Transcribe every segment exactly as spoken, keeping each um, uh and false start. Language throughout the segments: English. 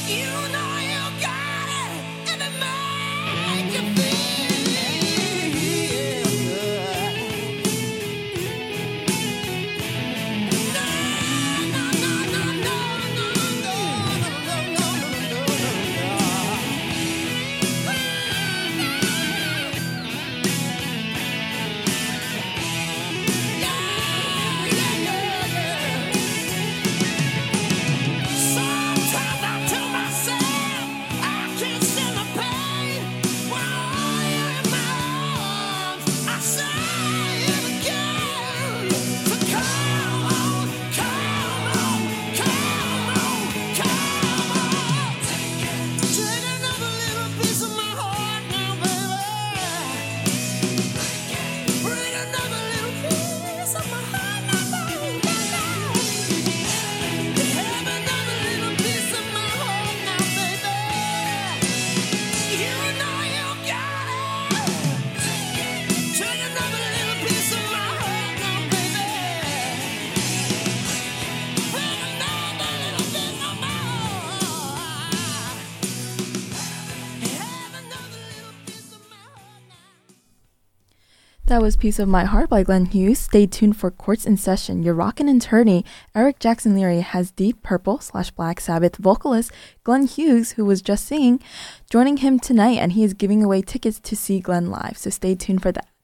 That was Piece of My Heart by Glenn Hughes. Stay tuned for Courts in Session. You're rockin' and turny. Eric Jackson Leary has Deep Purple slash Black Sabbath vocalist Glenn Hughes, who was just singing, joining him tonight, and he is giving away tickets to see Glenn live. So stay tuned for that.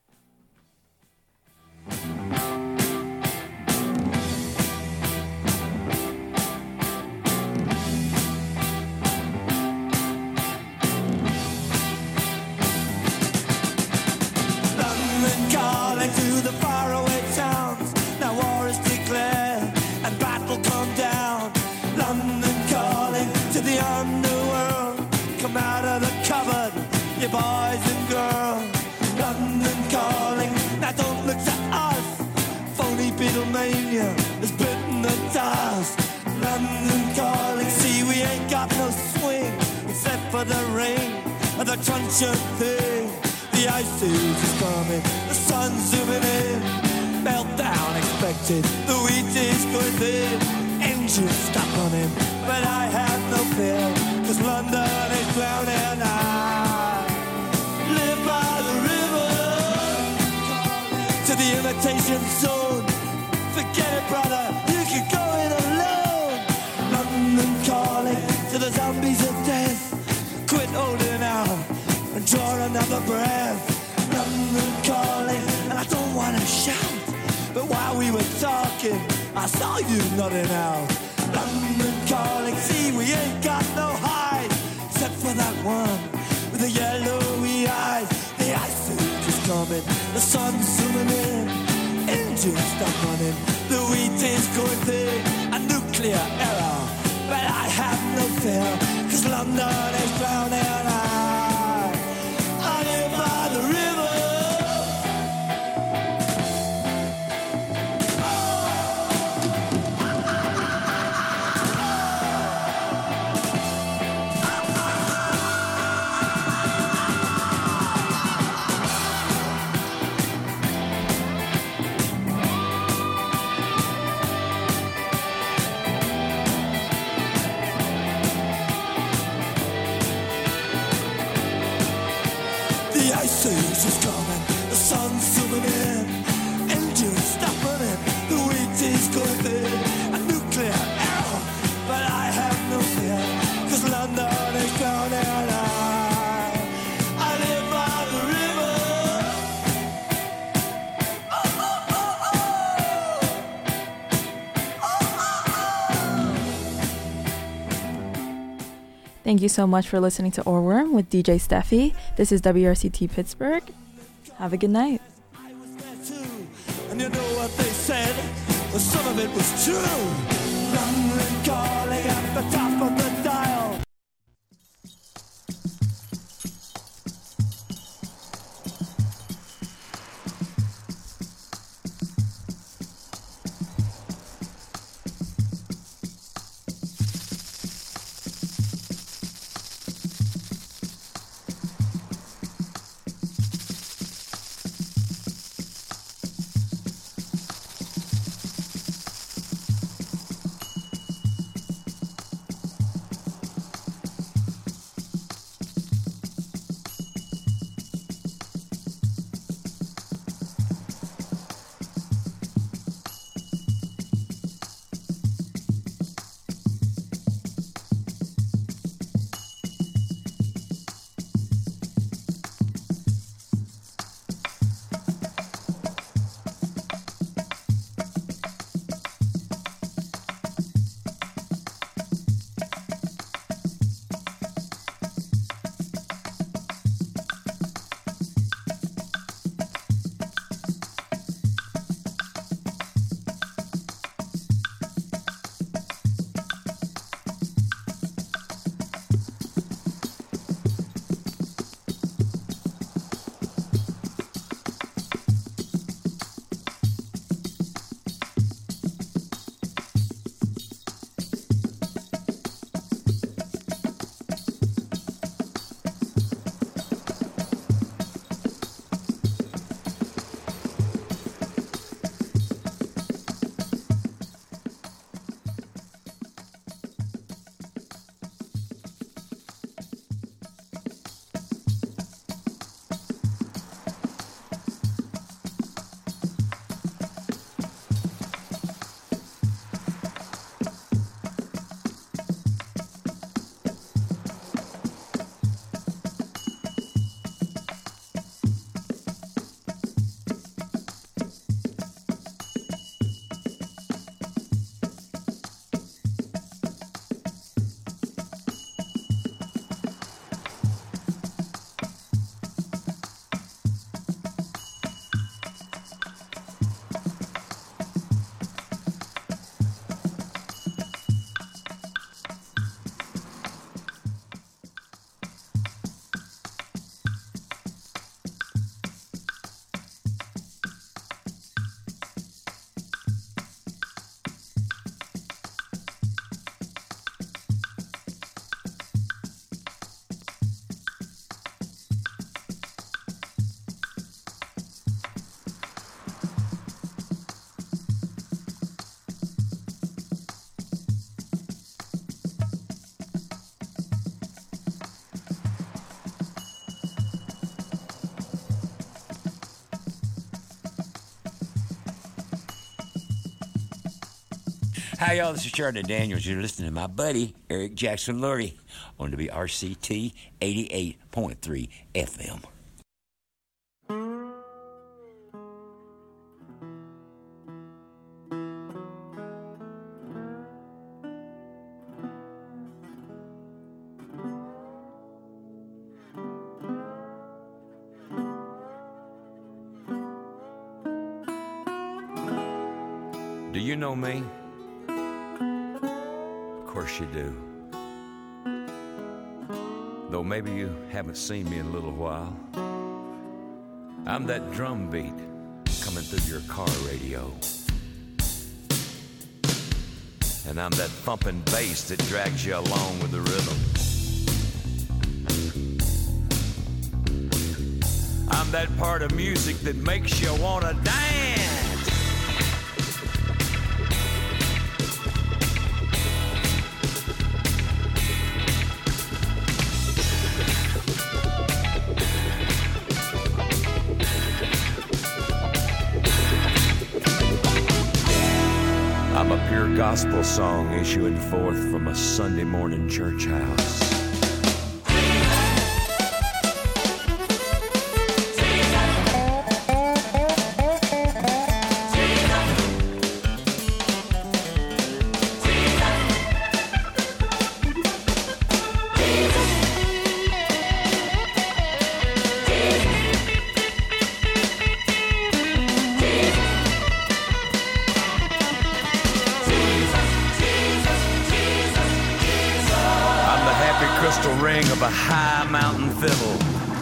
To the faraway towns, now war is declared and battle come down. London calling to the underworld, come out of the cupboard, you boys and girls. London calling, now don't look to us, phony Beatlemania has bitten the dust. London calling, see we ain't got no swing except for the ring of the truncheon thing. The ice age is coming, the sun's zooming in, meltdown expected, the wheat is going thin, engines stuck on him, but I have no fear, cause London is drowning. I live by the river, to the imitation zone, forget it brother, you can go it alone. London calling to the zombies of death, quit holding out and draw another breath. London calling, and I don't want to shout, but while we were talking, I saw you nodding out. London calling, see we ain't got no hide, except for that one with the yellowy eyes. The ice age is coming, the sun's zooming in, engines stuck on him, the wheat is going thin, a nuclear error, but I have no fear, cause London is drowning. I live by the river. The ice age is coming, the sun's zooming in, engines stopping it, the wheat is going thin, a nuclear error, but I have no fear, cause London is drowning. I, I live by the river. Oh, oh, oh, oh. Oh, oh, oh. Thank you so much for listening to Ohrwurm with D J Steffi. This is W R C T Pittsburgh. Have a good night. I was there too, and you know what they said? Well, some of it was true. London calling at the top of the dial. Hi, y'all. This is Charlie Daniels. You're listening to my buddy, Eric Jackson Lurie, on W R C T eighty-eight point three F M. Do you know me? Of course you do. Though maybe you haven't seen me in a little while. I'm that drum beat coming through your car radio. And I'm that thumping bass that drags you along with the rhythm. I'm that part of music that makes you wanna dance. I'm a pure gospel song issuing forth from a Sunday morning church house. Ring of a high mountain fiddle.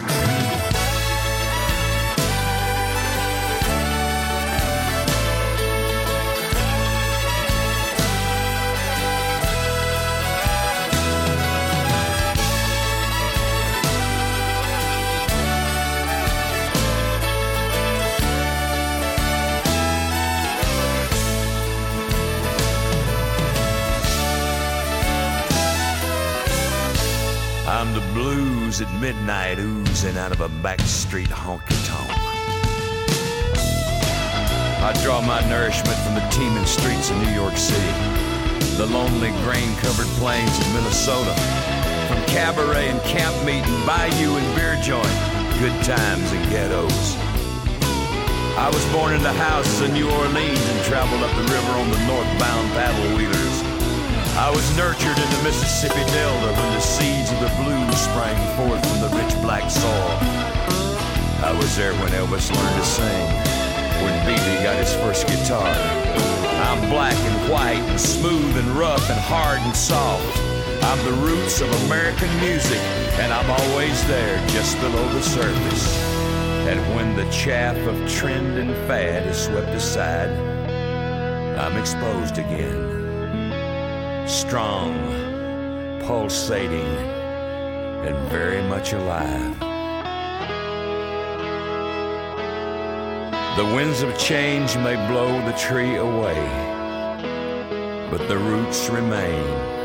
I'm the blues at midnight oozing out of a backstreet honky-tonk. I draw my nourishment from the teeming streets of New York City, the lonely grain-covered plains of Minnesota, from cabaret and camp meeting, bayou and beer joint, good times and ghettos. I was born in the houses of New Orleans and traveled up the river on the northbound paddle wheelers. I was nurtured in the Mississippi Delta when the seeds of the blues sprang forth from the rich black soil. I was there when Elvis learned to sing, when Beatty got his first guitar. I'm black and white and smooth and rough and hard and soft. I'm the roots of American music, and I'm always there just below the surface. And when the chaff of trend and fad is swept aside, I'm exposed again. Strong, pulsating, and very much alive. The winds of change may blow the tree away, but the roots remain.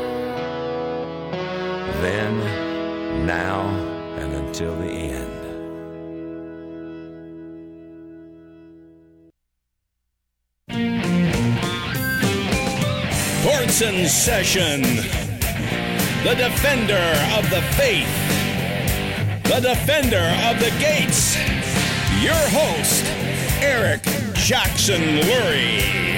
Then, now, and until the end. Courts in Session, the defender of the faith, the defender of the gates, your host, Eric Jackson Lurie.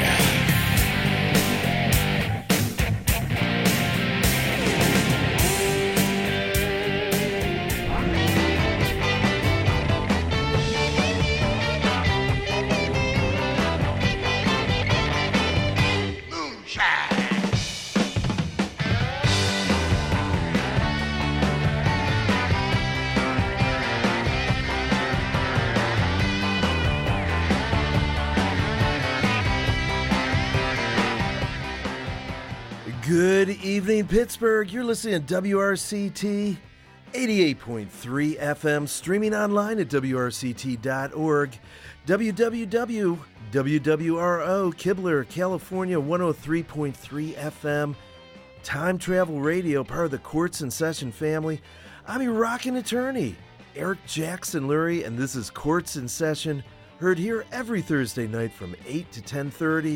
Good evening, Pittsburgh. You're listening to W R C T eighty-eight point three F M, streaming online at W R C T dot org. w w w dot w w r o Kibler, California, one oh three point three F M. Time Travel Radio, part of the Courts in Session family. I'm your rockin' attorney, Eric Jackson Lurie, and this is Courts in Session, heard here every Thursday night from eight to ten thirty,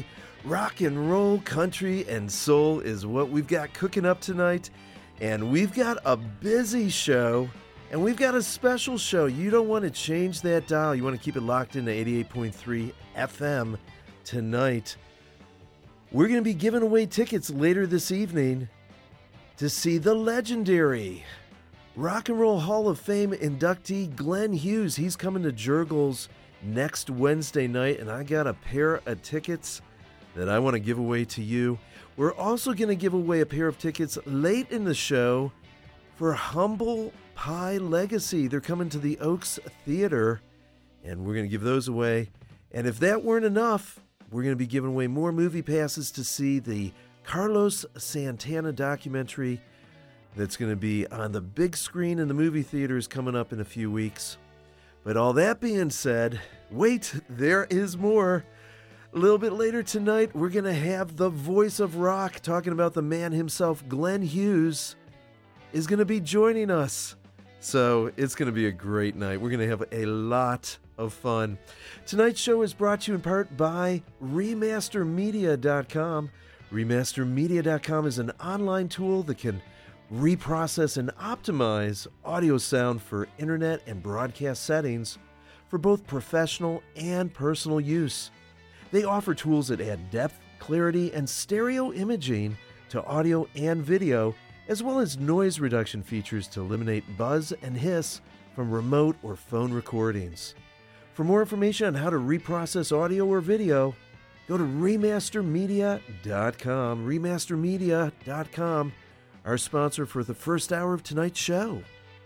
Rock and roll, country, and soul is what we've got cooking up tonight. And we've got a busy show, and we've got a special show. You don't want to change that dial. You want to keep it locked into eighty-eight point three F M tonight. We're going to be giving away tickets later this evening to see the legendary Rock and Roll Hall of Fame inductee Glenn Hughes. He's coming to Jurgles next Wednesday night, and I got a pair of tickets that I want to give away to you. We're also going to give away a pair of tickets late in the show for Humble Pie Legacy. They're coming to the Oaks Theater, and we're going to give those away. And if that weren't enough, we're going to be giving away more movie passes to see the Carlos Santana documentary that's going to be on the big screen in the movie theaters coming up in a few weeks. But all that being said, wait, there is more. A little bit later tonight, we're going to have the voice of rock talking about the man himself. Glenn Hughes is going to be joining us. So it's going to be a great night. We're going to have a lot of fun. Tonight's show is brought to you in part by remaster media dot com. remaster media dot com is an online tool that can reprocess and optimize audio sound for internet and broadcast settings for both professional and personal use. They offer tools that add depth, clarity, and stereo imaging to audio and video, as well as noise reduction features to eliminate buzz and hiss from remote or phone recordings. For more information on how to reprocess audio or video, go to remaster media dot com. remaster media dot com, our sponsor for the first hour of tonight's show.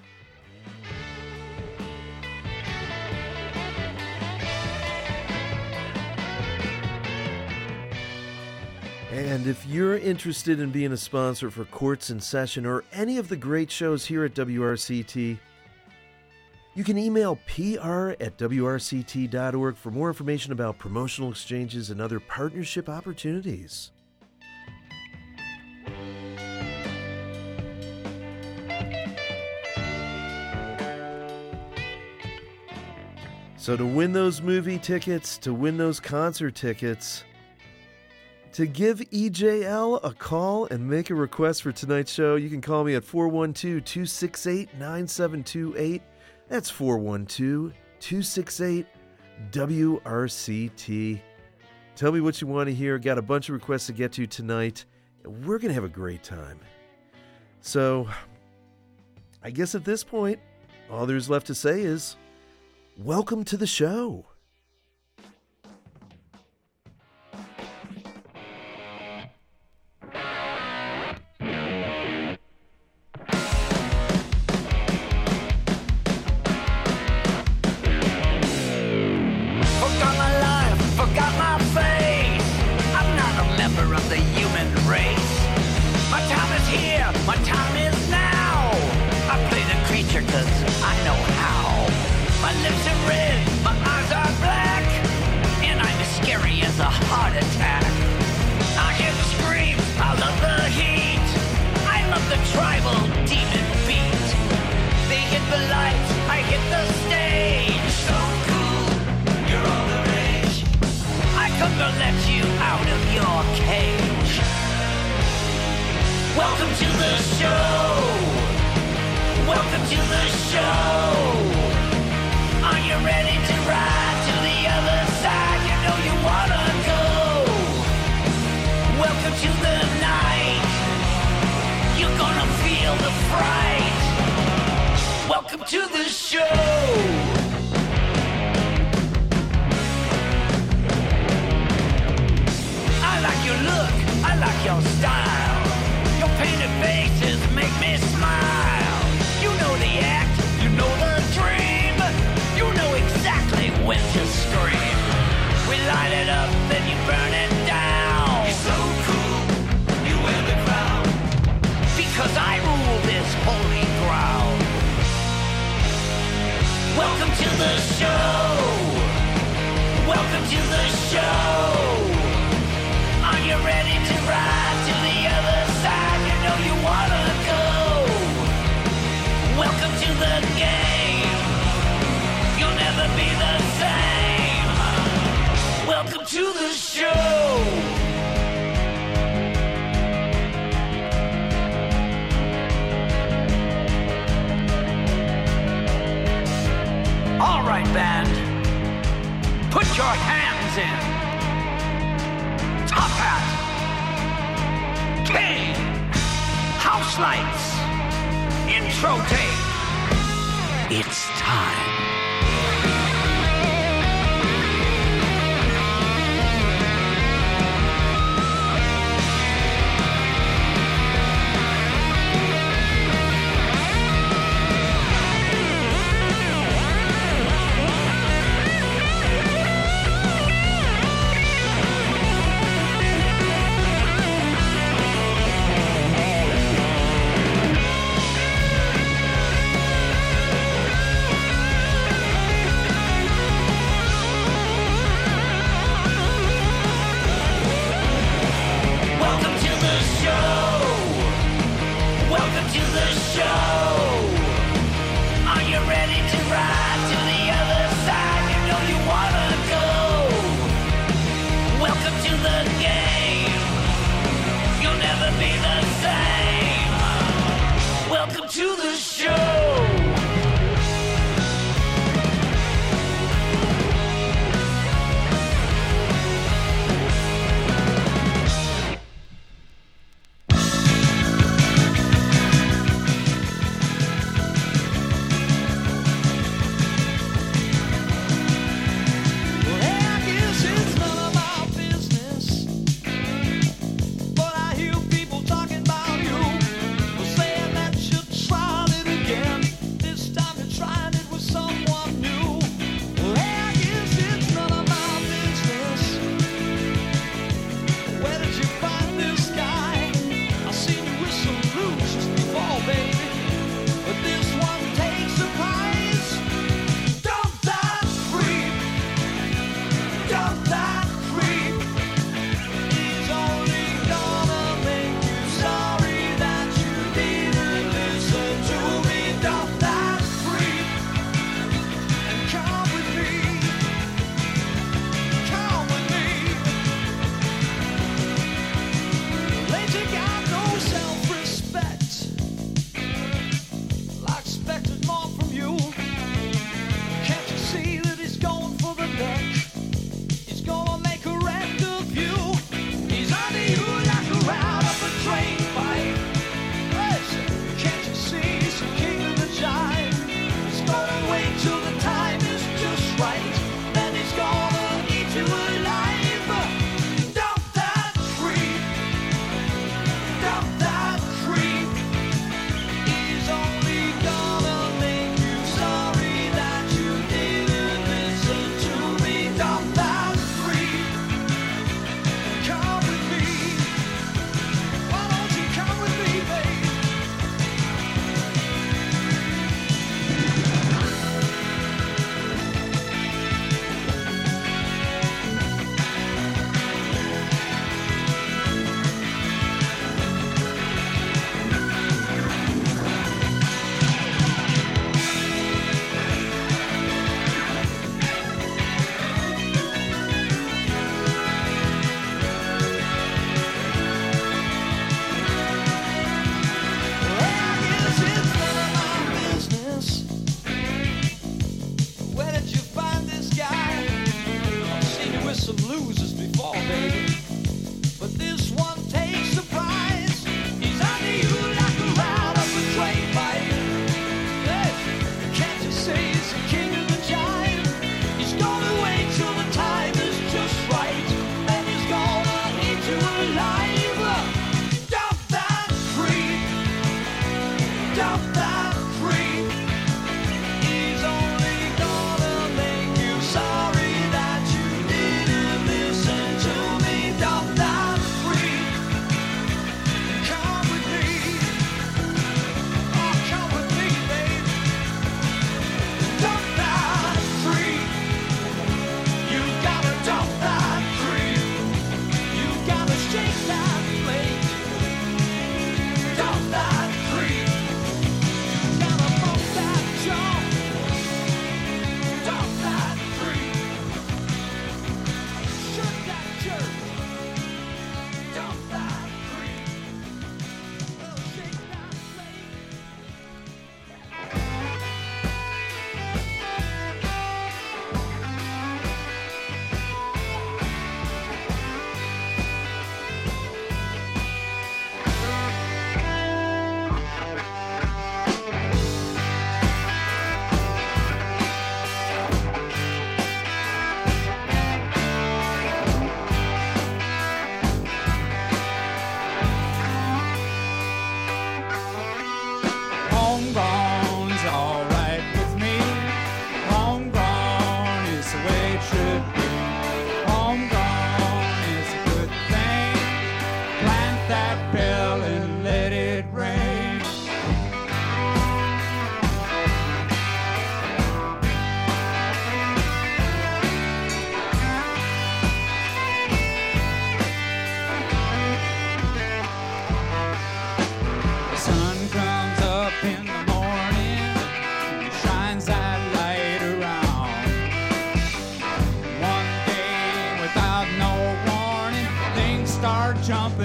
And if you're interested in being a sponsor for Courts in Session or any of the great shows here at W R C T, you can email P R at W R C T dot org for more information about promotional exchanges and other partnership opportunities. So to win those movie tickets, to win those concert tickets, to give E J L a call and make a request for tonight's show, you can call me at four one two, two six eight, nine seven two eight. That's four one two, two six eight, W R C T. Tell me what you want to hear. Got a bunch of requests to get to tonight. We're going to have a great time. So, I guess at this point, all there's left to say is, welcome to the show. To the show. band. Put your hands in. Top Hat. King. House lights. Intro tape. It's time.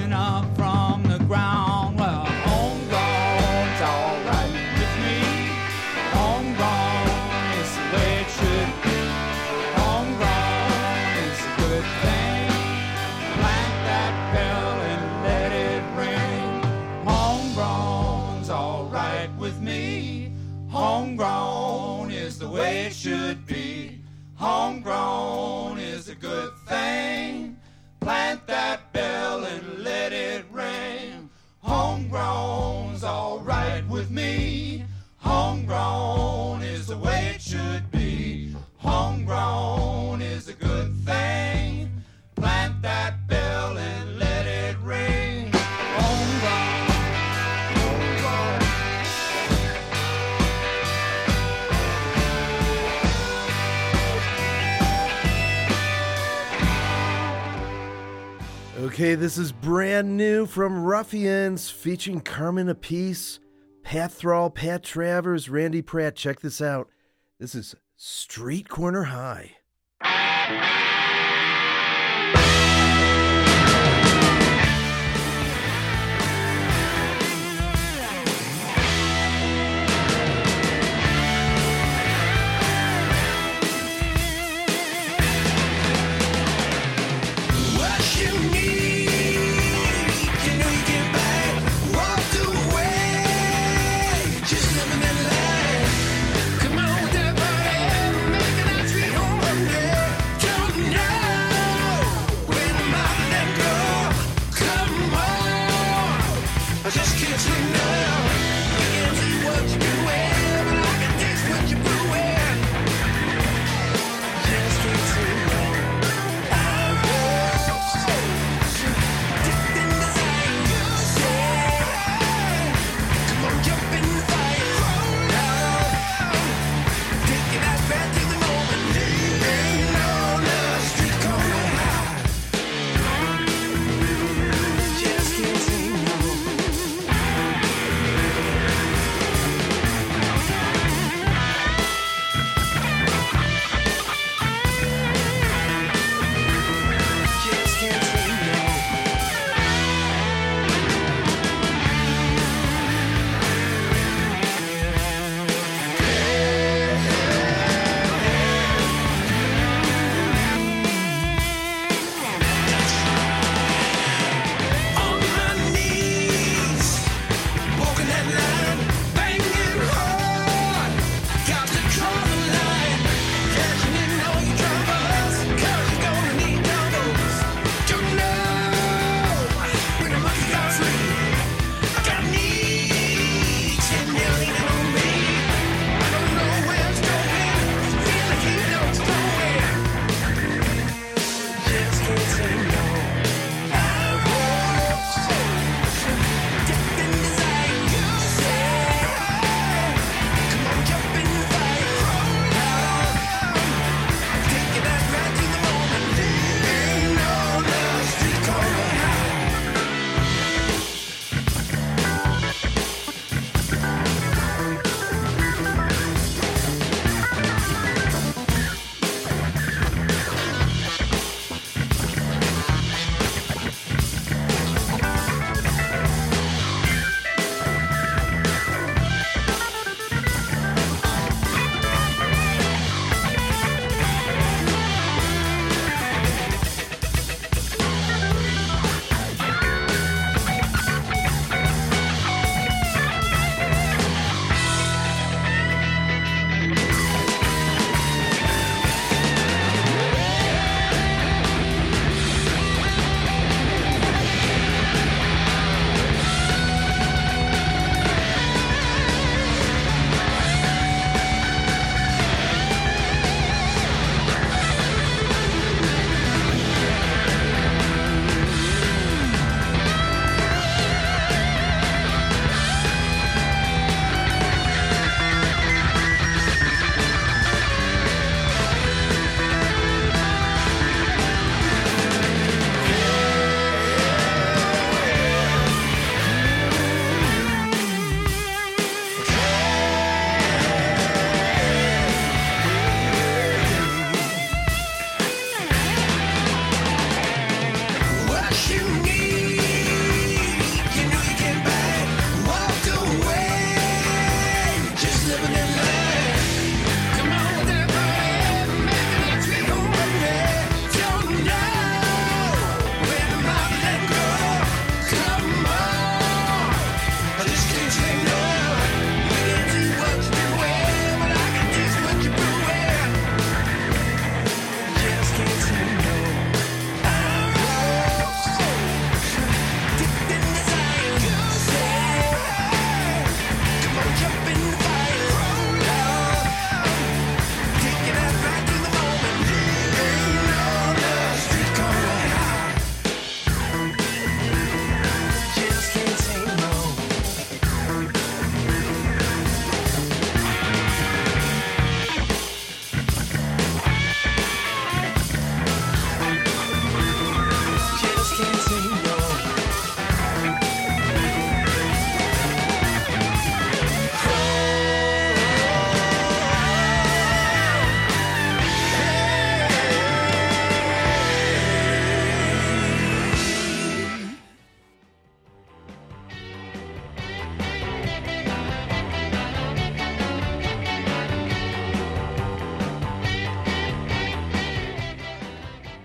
coming up from the ground. Well, homegrown's alright with me. Homegrown is the way it should be. Homegrown is a good thing. Plant that bell and let it ring. Homegrown's alright with me. Homegrown is the way it should be. Homegrown is a good thing. Plant that bell and let it ring. Homegrown's alright with me. Homegrown is the way it should be. Homegrown is a good thing. Plant that bell and let it ring. Homegrown. Okay, this is brand new from Ruffians, featuring Carmen Apiece, Pat Thrall, Pat Travers, Randy Pratt. Check this out. This is Street Corner High. Come on, everybody, making our street home one day.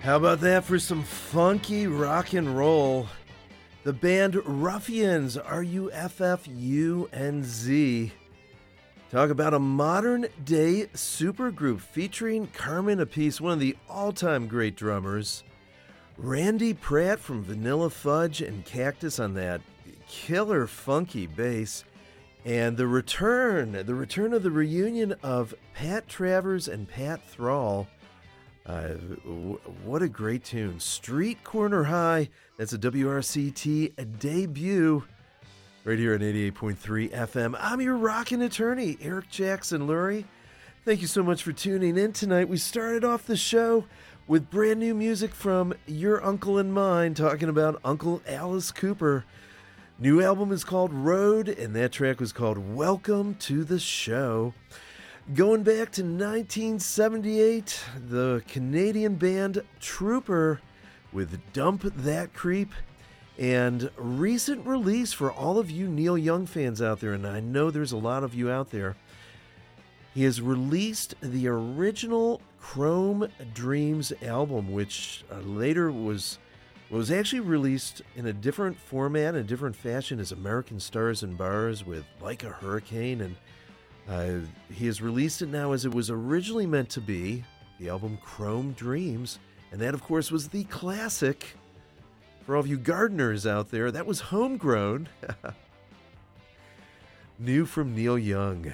How about that for some funky rock and roll? The band Ruffians, R U F F U N Z. Talk about a modern-day supergroup featuring Carmen Appice, one of the all-time great drummers. Randy Pratt from Vanilla Fudge and Cactus on that killer funky bass. And the return, the return of the reunion of Pat Travers and Pat Thrall. Uh, w- what a great tune. Street Corner High, that's a W R C T a debut right here at eighty-eight point three F M. I'm your rockin' attorney, Eric Jackson Lurie. Thank you so much for tuning in tonight. We started off the show with brand new music from your uncle and mine, talking about Uncle Alice Cooper. New album is called Road, and that track was called Welcome to the Show. Going back to nineteen seventy-eight, the Canadian band Trooper with Dump That Creep, and recent release for all of you Neil Young fans out there, and I know there's a lot of you out there. He has released the original Chrome Dreams album, which uh, later was was actually released in a different format, a different fashion as American Stars and Bars with Like a Hurricane, and Uh, he has released it now as it was originally meant to be, the album Chrome Dreams, and that, of course, was the classic. For all of you gardeners out there, that was Homegrown. New from Neil Young.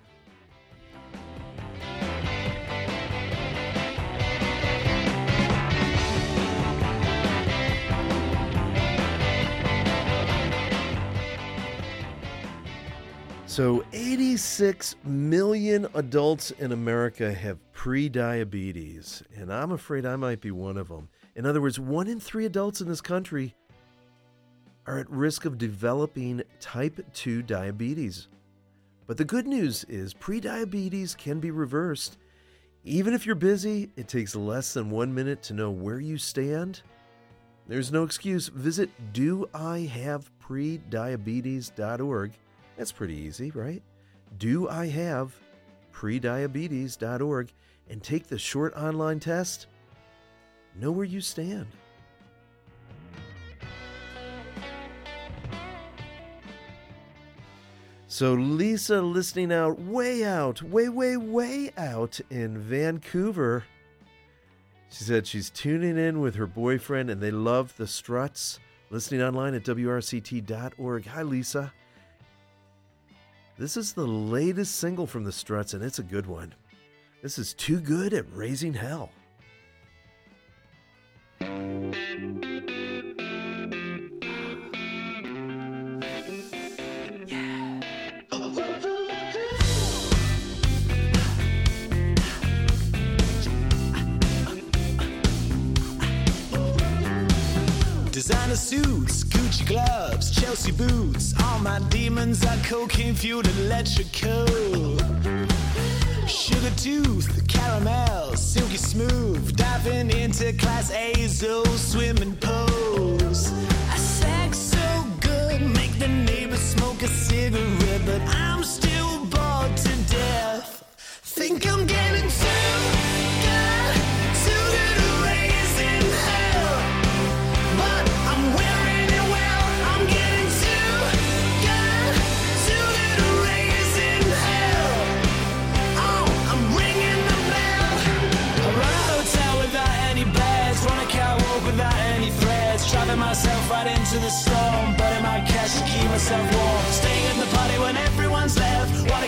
So eighty-six million adults in America have pre-diabetes, and I'm afraid I might be one of them. In other words, one in three adults in this country are at risk of developing type two diabetes. But the good news is pre-diabetes can be reversed. Even if you're busy, it takes less than one minute to know where you stand. There's no excuse. Visit do I have prediabetes dot org. That's pretty easy, right? do I have prediabetes dot org and take the short online test. Know where you stand. So Lisa, listening out, way out, way, way, way out in Vancouver. She said she's tuning in with her boyfriend and they love the Struts. Listening online at W R C T dot org. Hi, Lisa. This is the latest single from the Struts, and it's a good one. This is Too Good at Raising Hell. Designer suits, Gucci gloves, Chelsea boots. All my demons are cocaine fueled electrical. Sugar tooth, caramel, silky smooth. Diving into class A's, old swimming pools. I sex so good, make the neighbors smoke a cigarette. But I'm still bored to death. Think I'm getting too good, too good at raising hell. But I'm wearing it well. I'm getting too good, too good at raising hell. Oh, I'm ringing the bell. I run a hotel without any beds, run a catwalk without any threads. Driving myself right into the storm, burning my cash to keep myself warm. Staying at the party when everyone's left. What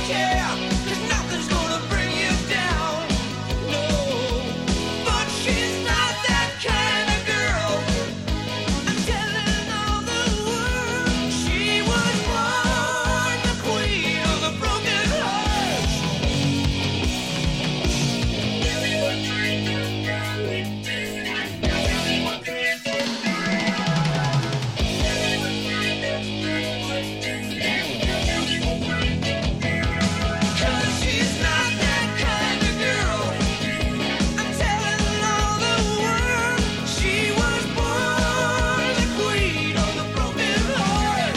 care, 'cause nothing's gonna bring you down. No, but she's not that kind of girl. I'm telling all the world she was born the queen of the broken heart. Cause she's not that kind of girl. I'm telling all the world she was born the queen of the broken heart.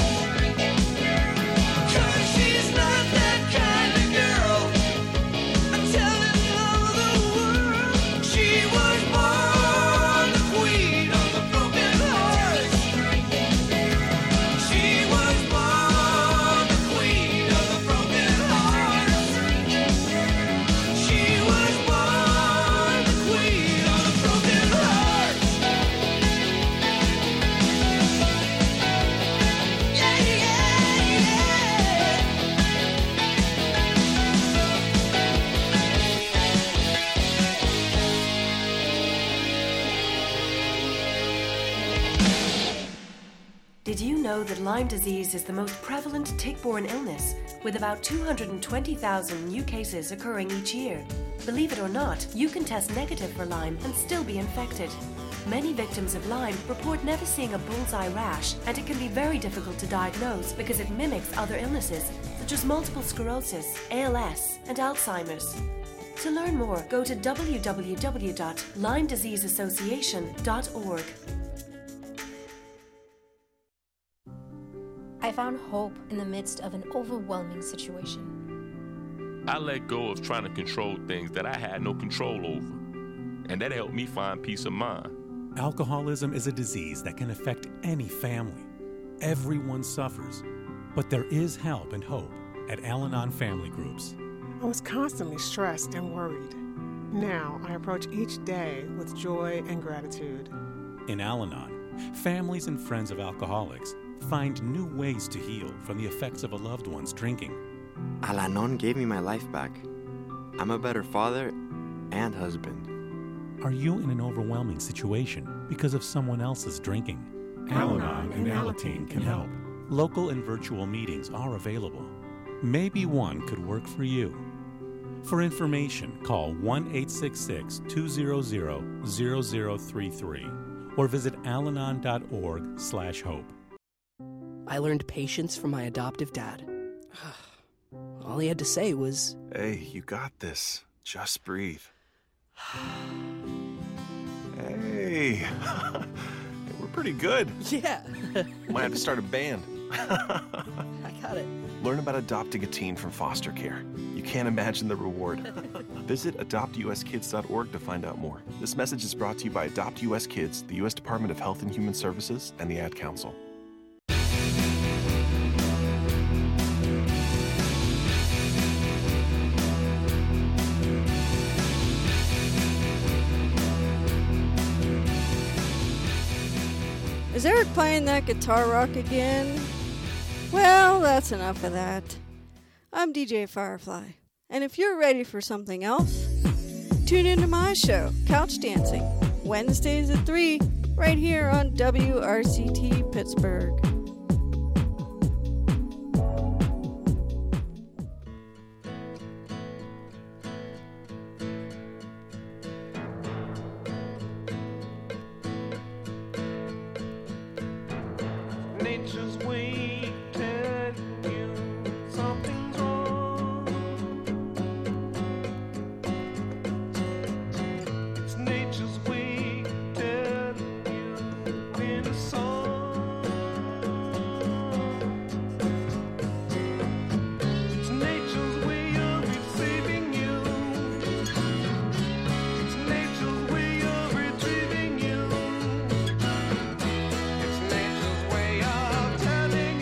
Cause she's not that kind of girl. I'm telling all the world she was born the queen of the broken heart. She was born the queen of the broken heart. She was born the queen of the broken heart. Yeah, yeah, yeah. Did you know that Lyme disease is the most prevalent tick-borne illness, with about two hundred twenty thousand new cases occurring each year? Believe it or not, you can test negative for Lyme and still be infected. Many victims of Lyme report never seeing a bullseye rash, and it can be very difficult to diagnose because it mimics other illnesses, such as multiple sclerosis, A L S, and Alzheimer's. To learn more, go to w w w dot lyme disease association dot org. I found hope in the midst of an overwhelming situation. I let go of trying to control things that I had no control over, and that helped me find peace of mind. Alcoholism is a disease that can affect any family. Everyone suffers, but there is help and hope at Al-Anon Family Groups. I was constantly stressed and worried. Now I approach each day with joy and gratitude. In Al-Anon, families and friends of alcoholics find new ways to heal from the effects of a loved one's drinking. Al-Anon gave me my life back. I'm a better father and husband. Are you in an overwhelming situation because of someone else's drinking? Al-Anon and Alateen can help. Local and virtual meetings are available. Maybe one could work for you. For information, call one eight six six, two zero zero, zero zero three three or visit alanon dot org slash hope. I learned patience from my adoptive dad. All he had to say was, "Hey, you got this. Just breathe." Hey, we're pretty good. Yeah. Might have to start a band. I got it. Learn about adopting a teen from foster care. You can't imagine the reward. Visit adopt u s kids dot org to find out more. This message is brought to you by Adopt U S Kids, the U S Department of Health and Human Services, and the Ad Council. Is Eric playing that guitar rock again? Well, that's enough of that. I'm D J Firefly, and if you're ready for something else, tune into my show, Couch Dancing, Wednesdays at three, right here on W R C T Pittsburgh. Nature's way telling you something's wrong. It's nature's way telling you in a song. It's nature's way of receiving you. It's nature's way of retrieving you. It's nature's way of telling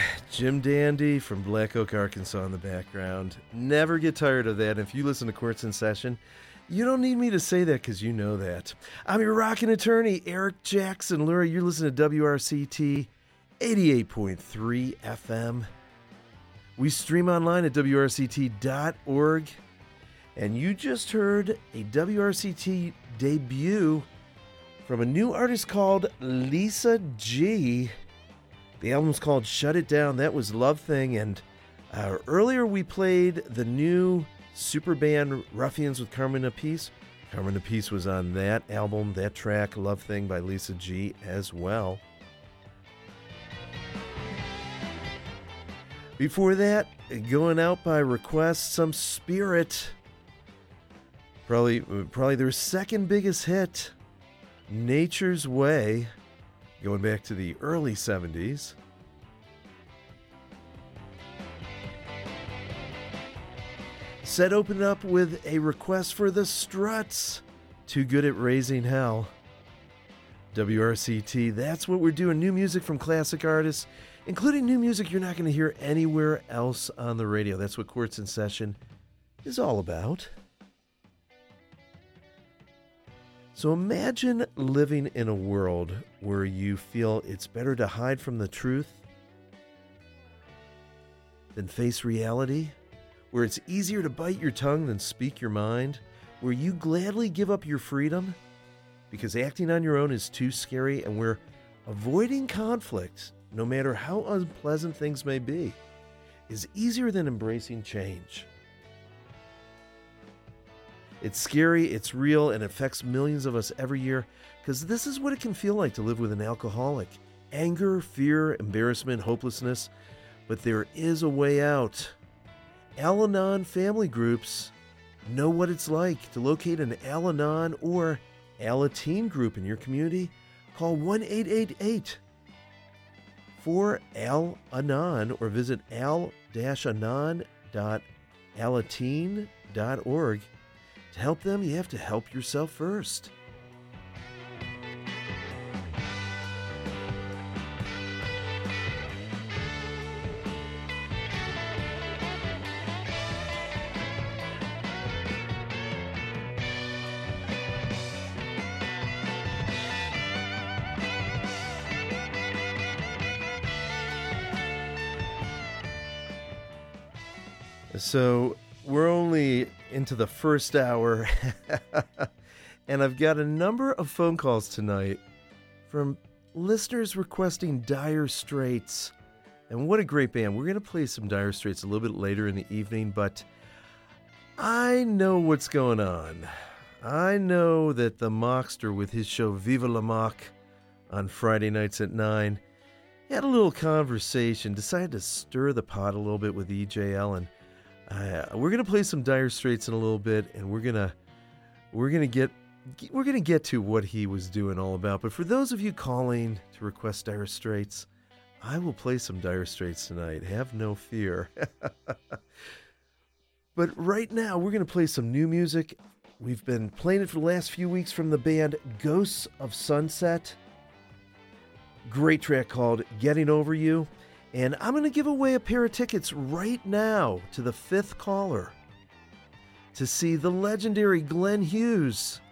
Jim Dandy from Black Oak, Arkansas in the background. Never get tired of that. If you listen to Courts in Session, you don't need me to say that because you know that. I'm your rockin' attorney, Eric Jackson Lurie. You're listening to W R C T eighty-eight point three F M. We stream online at W R C T dot org. And you just heard a W R C T debut from a new artist called Lisa G. The album's called Shut It Down. That was Love Thing. And uh, earlier we played the new super band Ruffians with Carmen Appice. Carmen Appice was on that album, that track, Love Thing by Lisa G as well. Before that, going out by request, some Spirit. Probably, probably their second biggest hit, Nature's Way, going back to the early seventies. Set opened up with a request for the Struts, Too Good at Raising Hell. W R C T, that's what we're doing. New music from classic artists, including new music you're not going to hear anywhere else on the radio. That's what Courts in Session is all about. So imagine living in a world where you feel it's better to hide from the truth than face reality, where it's easier to bite your tongue than speak your mind, where you gladly give up your freedom because acting on your own is too scary, and where avoiding conflict, no matter how unpleasant things may be, is easier than embracing change. It's scary, it's real, and affects millions of us every year, because this is what it can feel like to live with an alcoholic. Anger, fear, embarrassment, hopelessness. But there is a way out. Al-Anon family groups know what it's like. To locate an Al-Anon or Alateen group in your community, call one eight eight eight four Al-Anon or visit al dash anon dot alateen dot org. To help them, you have to help yourself first. So we're only into the first hour, and I've got a number of phone calls tonight from listeners requesting Dire Straits. And what a great band. We're going to play some Dire Straits a little bit later in the evening, but I know what's going on. I know that the Mockster with his show Viva la Mock on Friday nights at nine had a little conversation, decided to stir the pot a little bit with E J L, and Uh, we're gonna play some Dire Straits in a little bit, and we're gonna we're gonna get we're gonna get to what he was doing all about. But for those of you calling to request Dire Straits, I will play some Dire Straits tonight. Have no fear. But right now, we're gonna play some new music. We've been playing it for the last few weeks from the band Ghosts of Sunset. Great track called "Getting Over You." And I'm going to give away a pair of tickets right now to the fifth caller to see the legendary Glenn Hughes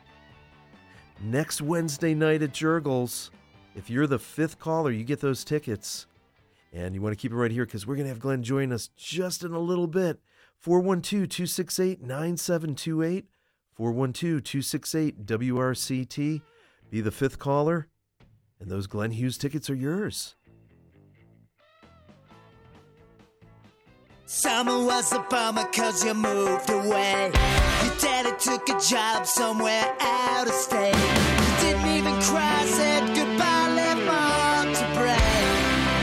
next Wednesday night at Jurgles. If you're the fifth caller, you get those tickets. And you want to keep it right here because we're going to have Glenn join us just in a little bit. four one two, two six eight, nine seven two eight. four one two, two six eight, W R C T. Be the fifth caller, and those Glenn Hughes tickets are yours. Summer was a bummer cause you moved away. Your daddy took a job somewhere out of state. You didn't even cry, said goodbye, left my heart to break.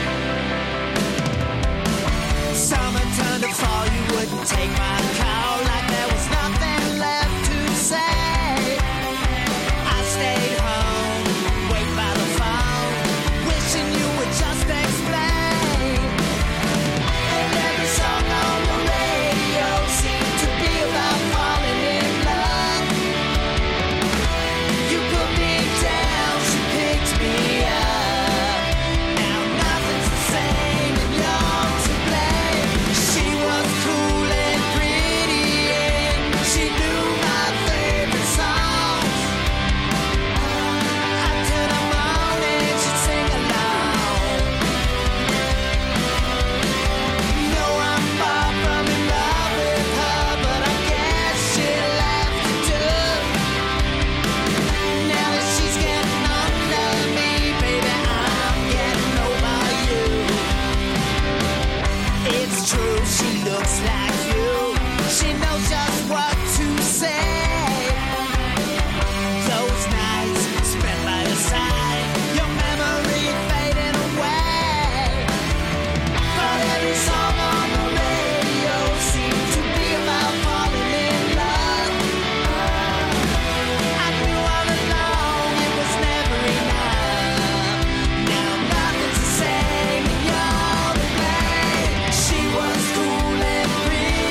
Summer turned to fall, you wouldn't take my call, like there was nothing left to say. I stayed home, wait by the phone, wishing you would just explain. And every song on the radio seemed to be about falling in love. You put me down, she picked true, she looks like you. She knows just what to say. Those nights spent by your side, your memory fading away. But every song on the radio seemed to be about falling in love. I knew all along it was never enough. Now nothing's the same in your way. She was cool and free.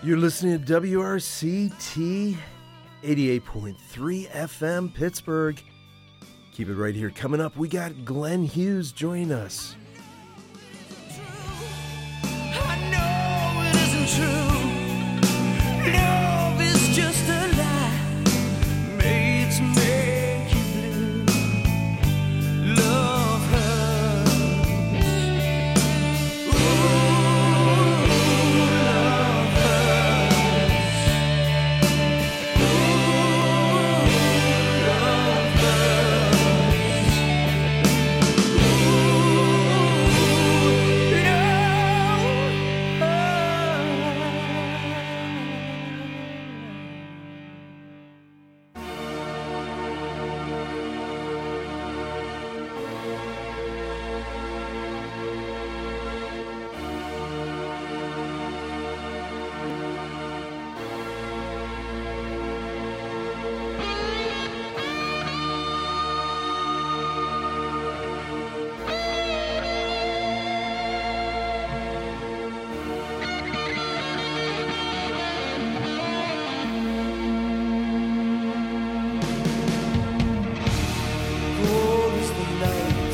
You're listening to W R C T eighty-eight point three F M Pittsburgh. Keep it right here. Coming up, we got Glenn Hughes joining us. I know it isn't true. Love is just a lie made to make you blue. Love hurts. Ooh, love hurts. Ooh, love hurts. Cold is the night,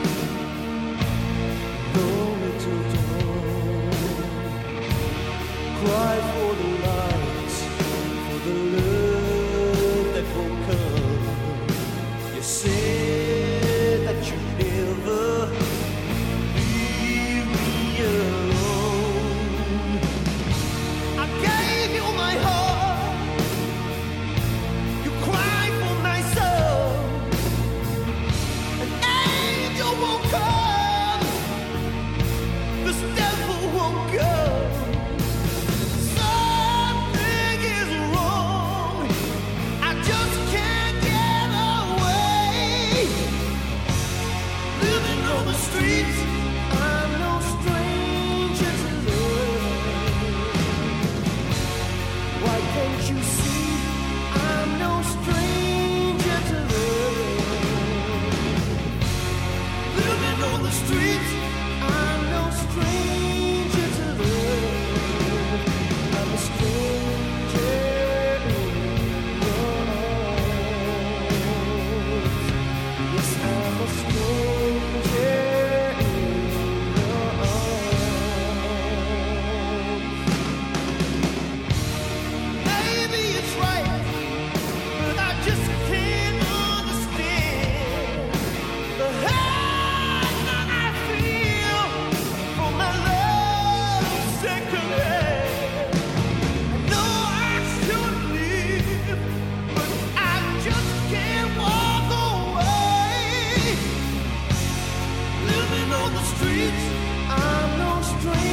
lonely till dawn. Cry for the light, for the love that won't come. You said that you'd never leave me alone. I gave you my heart, you cried for my soul. An angel won't come, this devil won't go. Something is wrong, I just can't get away. Living on the streets, I'm no stranger to love. Why can't you see, I'm no stranger to love. Living on the streets, I'm no stranger to love. I'm a stranger in your arms. Yes, I'm a stranger in your arms. Maybe it's right, but I just can't understand the hurt that I feel from my love secondhand. I know I should leave, but I just can't walk away. Living on the streets, I'm no stranger.